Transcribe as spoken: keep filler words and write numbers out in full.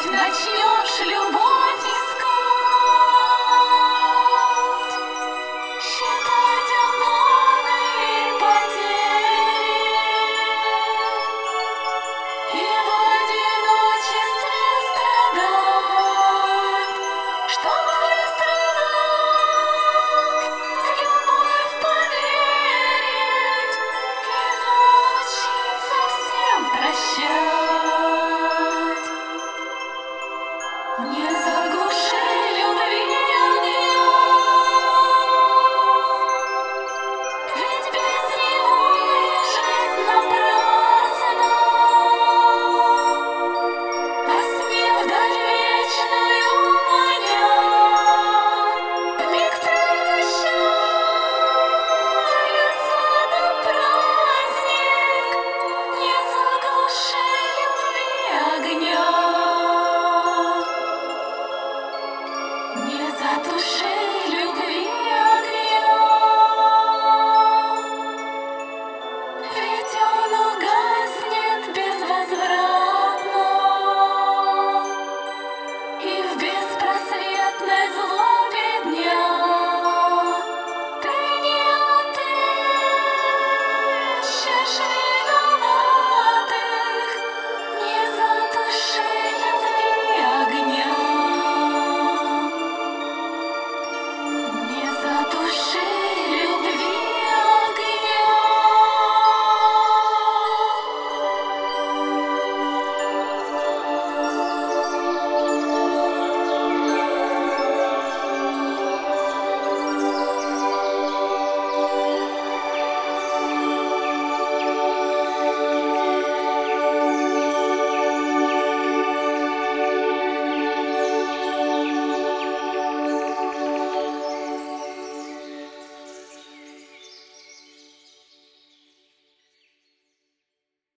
начнешь любовь искать, считать обманы и потери, и в одиночестве страдать, чтоб не страдать, в любовь поверить и научиться всем прощать. Не заглуши любви огня, ведь без него и жизнь напрасна. А сне вдаль вечную маня, миг превращается на праздник. Не заглуши любви огня, не затуши